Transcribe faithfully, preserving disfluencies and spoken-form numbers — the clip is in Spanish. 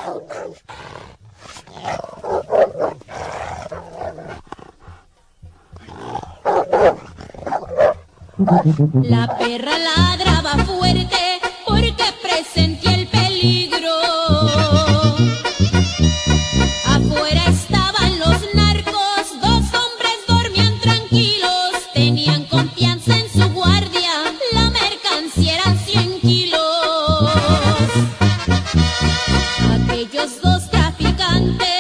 La perra ladraba fuerte porque presentía el peligro. Afuera estaban los narcos, dos hombres dormían tranquilos, tenían confianza en su guardia, la mercancía eran cien kilos. Aquellos dos traficantes